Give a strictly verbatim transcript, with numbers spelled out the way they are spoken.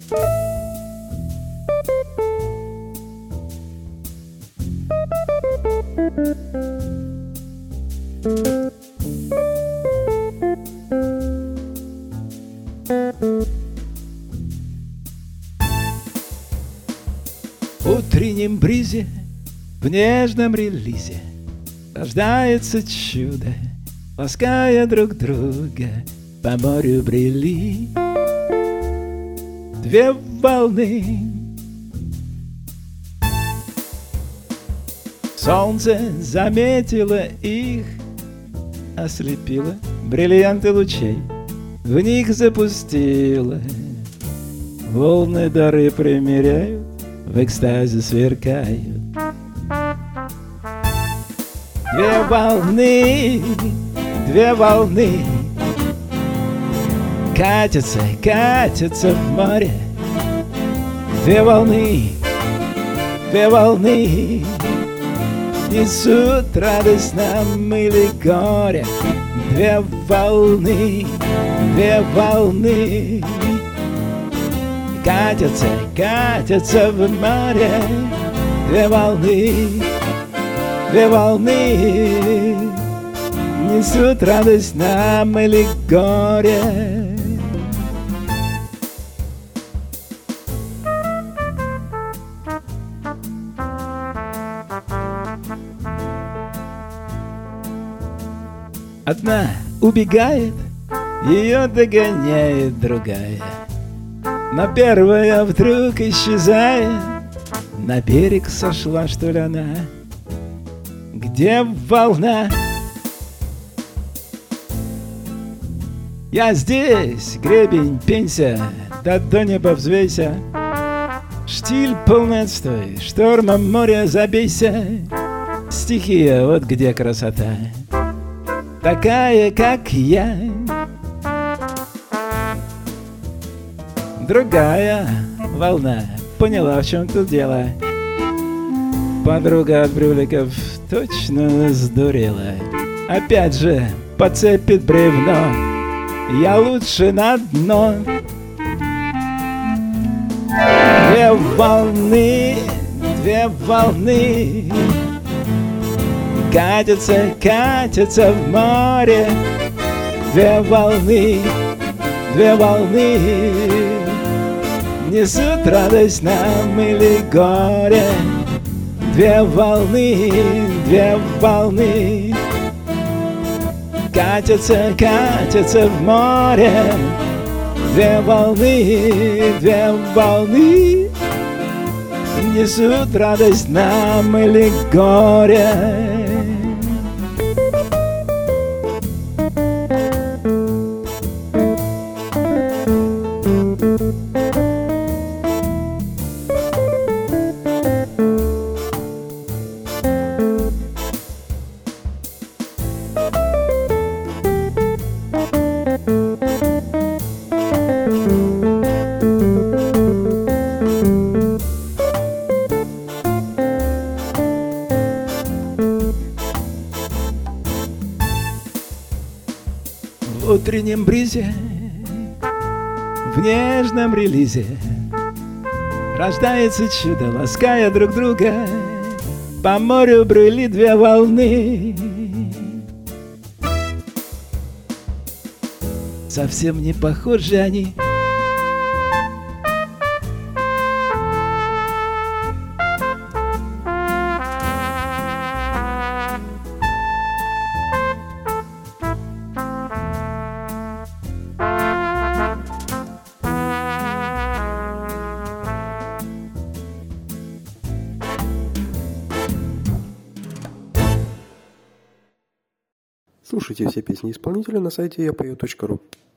В утреннем бризе, в нежном релизе рождается чудо, лаская друг друга. По морю брели две волны. Солнце заметило их, ослепило бриллианты лучей, в них запустило. Волны дары примеряют, в экстазе сверкают. Две волны, две волны катятся, катятся в море. Две волны, две волны несут радость нам или горе. Две волны, две волны катятся, катятся в море. Две волны, две волны несут радость нам или горе. Одна убегает, ее догоняет другая, но первая вдруг исчезает. На берег сошла, что ли, она? Где волна? Я здесь, гребень, пенься, да до неба взвейся. Штиль полный отстой, штормом моря забейся. Стихия, вот где красота, такая, как я. Другая волна поняла, в чем тут дело. Подруга от брюликов точно сдурела. Опять же подцепит бревно, я лучше на дно. Две волны, две волны катятся, катятся в море. Две волны, две волны несут радость нам или горе. Две волны, две волны катятся, катятся в море. Две волны, две волны несут радость нам или горе. В утреннем бризе, в нежном релизе рождается чудо, лаская друг друга. По морю брели две волны. Совсем не похожи они. Слушайте все песни исполнителя на сайте я пою точка ру.